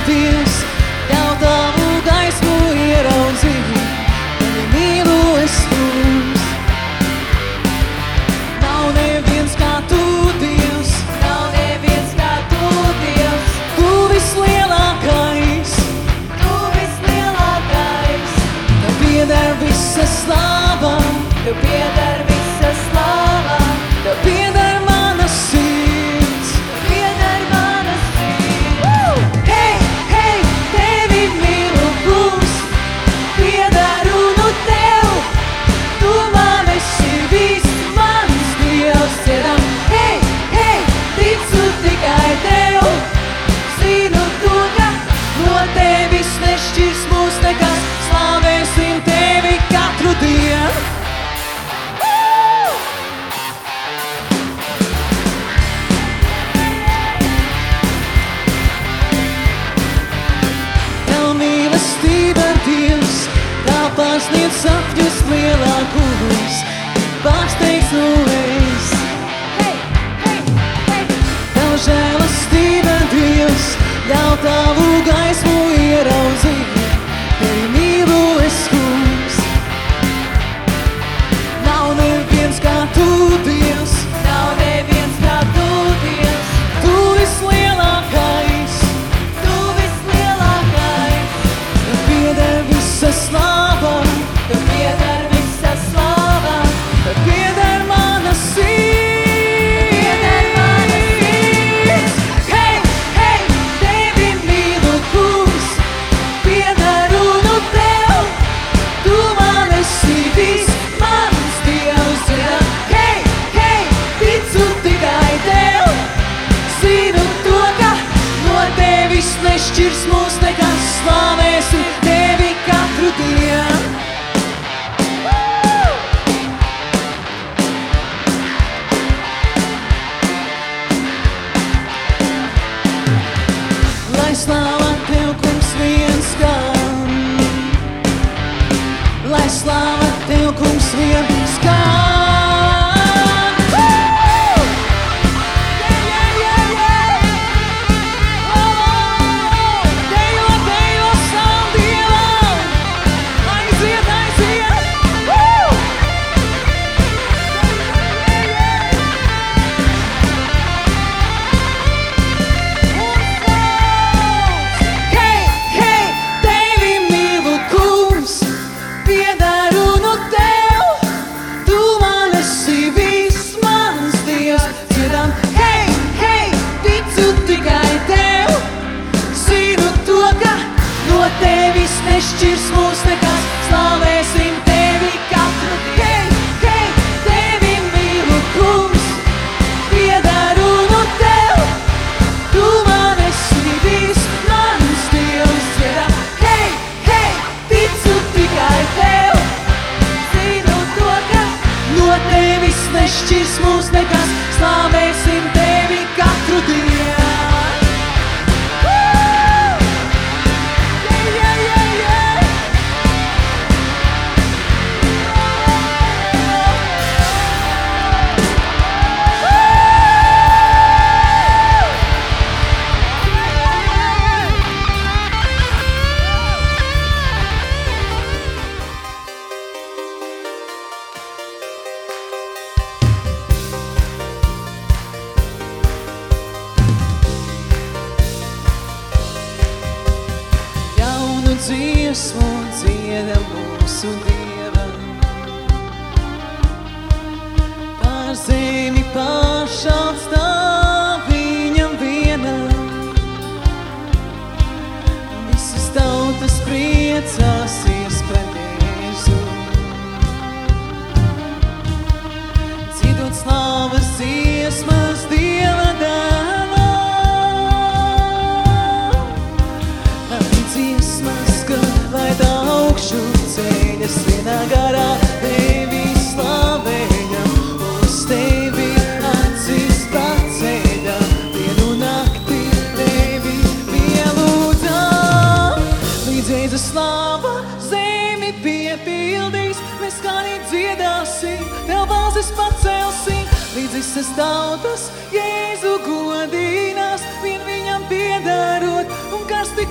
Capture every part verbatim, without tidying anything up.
Dievs, ļauj tavu gaismu ieraudzīt, tevi mīlu es kungs. Nav neviens kā tu, Dievs, Nav neviens kā tu, Dievs, tu vislielākais, tu vislielākais. tev pieder visa slāva, Tev pieder visa slāva, tev pieder mana sirds. pieder mana sirds. Hei, hei, tevi mīlu, kungs, piedaru nu tev, tu man esi viss mans Dievs, dziedam. Hei, hei, ticu tikai tev, zinu to, ka no tevis nešķirs mūs nekas, slavēsim tevi katru dienu. Tev mīlestība, Dievs, tā pārsniedz sapņus lielākos, pārsteidz nu es. Hei, hei, hei, Tev žēlastība, Dievs, ļauj tavu gaismu ieraudzīt, tevi mīlu es kungs. Nav neviens kā tu, Dievs, nav neviens kā tu, Dievs, tu vislielākais, tu vislielākais. tev pieder visa slāva, Tev pieder visa slāva, tev pieder mana sirds. pieder mana sirds. Hei, hei, tevi mīlu, kungs, piedaru nu tev, tu man esi viss mans Dievs, dziedam. Hei, hei, ticu tikai tev, zinu to, ka no tevis nešķirs mūs nekas, slavēsim tevi katru dienu. Lai slāva tev, kungs, vien skan, lai slāva tev, kungs, vien skan. Woo! Yeah, yeah, yeah, yeah! Oh, dejo, dejo savam Dievam! Aiziet, aiziet! Woo! Hei, hei, tevi mīlu, kungs, piedaru nu tev, tu man esi viss mans Dievs, dziedam. Hei, hei, ticu tikai tev, zinu to, ka no tevis nešķirs mūs nekas, slavēsim tevi katru dienu. Hei, hei, tevi mīlu, kungs, piedaru nu tev, tu man esi viss mans Dievs, dziedam. Hei, hei, ticu tikai tev, zinu to, ka no tevis nešķirs mūs nekas, slavēsim tevi katru dienu. Woo! Yeah, yeah, yeah, yeah! Jaunu dziesmu dziedam mūsu Dievam, pār zemi pašām stāv viņam vienam. Visas tautas priecāsies pret Jēzu, dziedot slāvas dziesmas Dieva dēlam. Lai dziesmas, ka lai augšu ceļas vienā garā, tevi slavējam, uz tevi acis paceļam, dienu nakti tevi pielūdzam. Līdz Jēzus slāva zemi piepildīs, mēs skaņi dziedāsim, tev balsis pacelsim, līdz visas tautas Jēzu godinās, vien viņam piedarot un karsti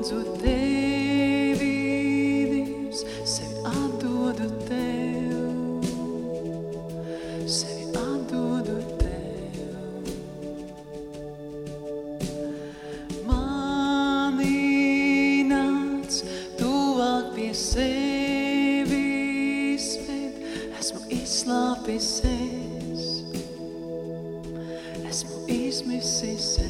lūdzu tevi, Dievs, sevi atdodu tev, sevi atdodu tev. Mani nāc tuvāk pie sevis, ved, esmu izslāpis es, esmu izmisis es.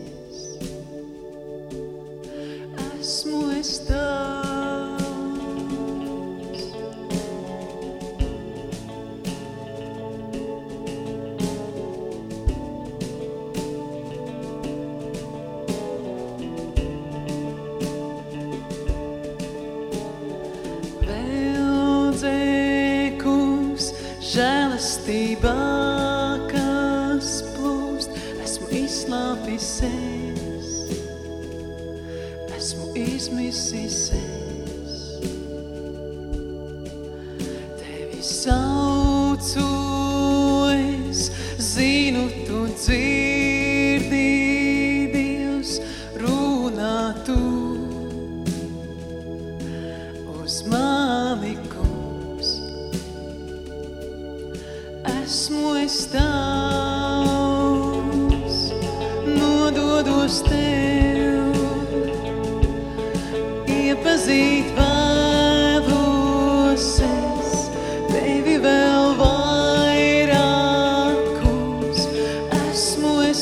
Esmu es tavs. Veldzē, kungs, žēlastībā, kas plūst, esmu izslāpis es. Esmu izmisis es, tevi saucu es, zinu, tu dzirdi, Dievs, runā tu uz mani, kungs. Esmu es tavs, nododos tev, iepazīt vēlos es, tevi vēl vairāk, kungs. Esmu es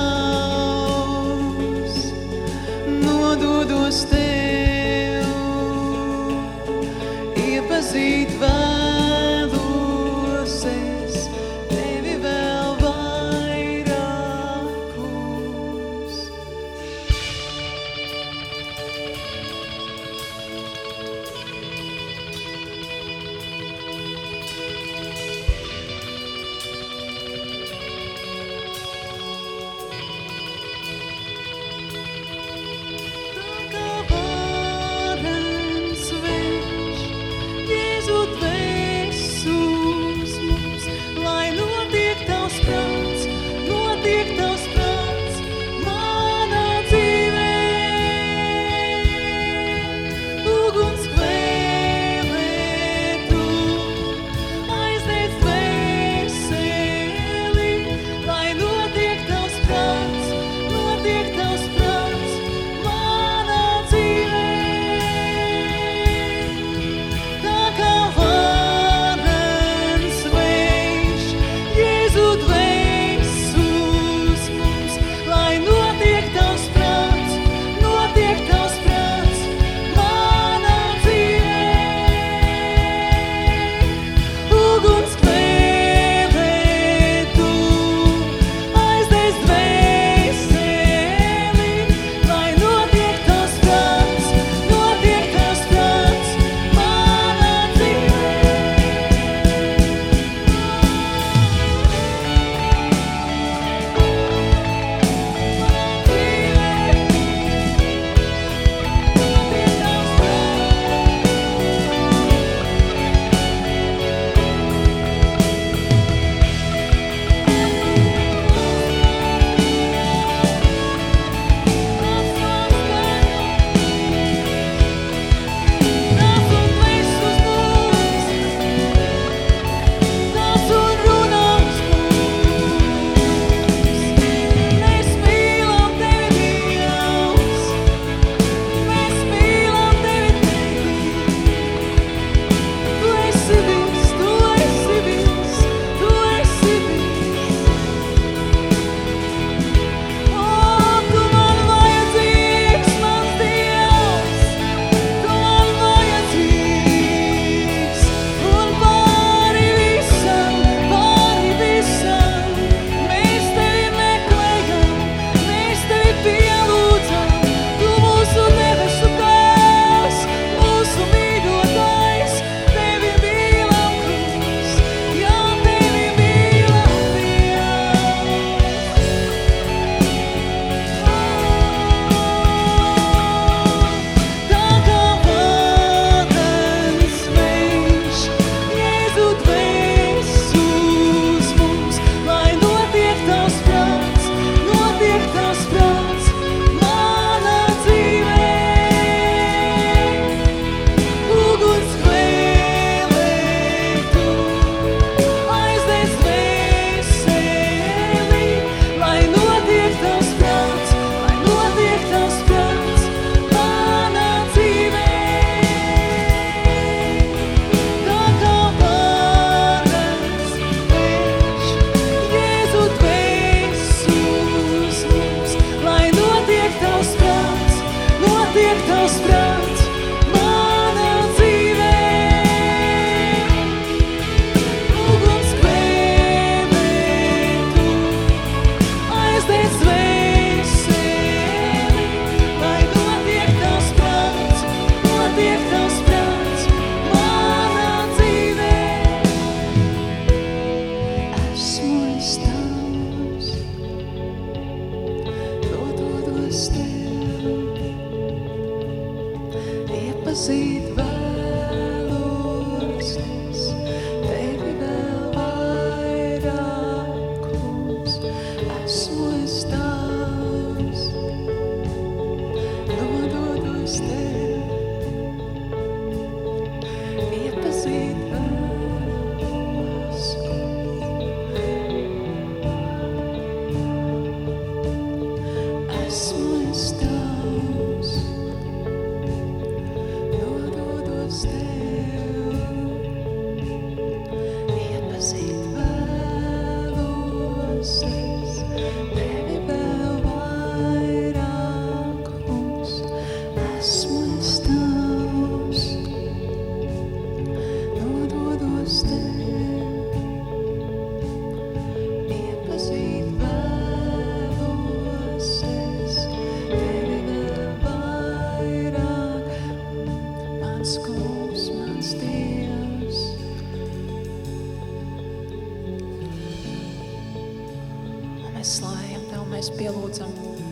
tavs, nododos tev, iepazīt vēlos es, tevi vēl vairāk, kungs. Tā kā varens vējš, Jēzu tvēr notiek tavs prāts manā dzīvē. Uguns kvēlē tu aizdedz dvēseli, lai notiek tavs prāts, notiek tavs prāts manā dzīvē. Esmu es tavs, dododos tev, iepazīt vēlos es tevi vēl vairāk, kungs. Esmu es tavs, dododos tev, iepazīt vēlos, esmu es tavs, dododos tev, iepazīt vēlos es tevi vēl vairāk, kungs. Esmu es tavs, dododos tev, iepazīt vēlos es tevi vēl vairāk, mans kungs, mans Dievs. Un mēs slavējam Tev, mēs pielūdzam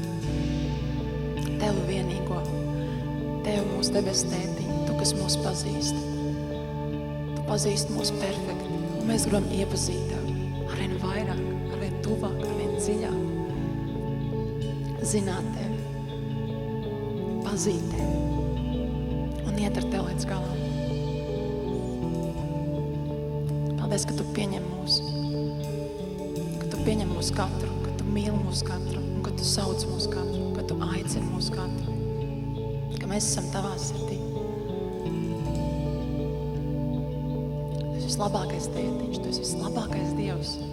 Tev vienīgo, Tev mūsu debes tētiņu, Tu, kas mūs pazīst. Tu pazīsti mūs perfekti, un mēs gribam iepazīt Tev arvien vairāk, arvien tuvāk, arvien dziļāk. Zināt Tevi, pazīt Tevi un iet ar Tev līdz galam. Paldies, ka Tu pieņem mūs, ka Tu pieņem mūs katru, ka Tu mīli mūs katru, un ka Tu sauc mūs katru, ka Tu aicini mūs katru, ka mēs esam Tavā sirdī. Tu esi vislabākais tētiņš, Tu esi vislabākais Dievs.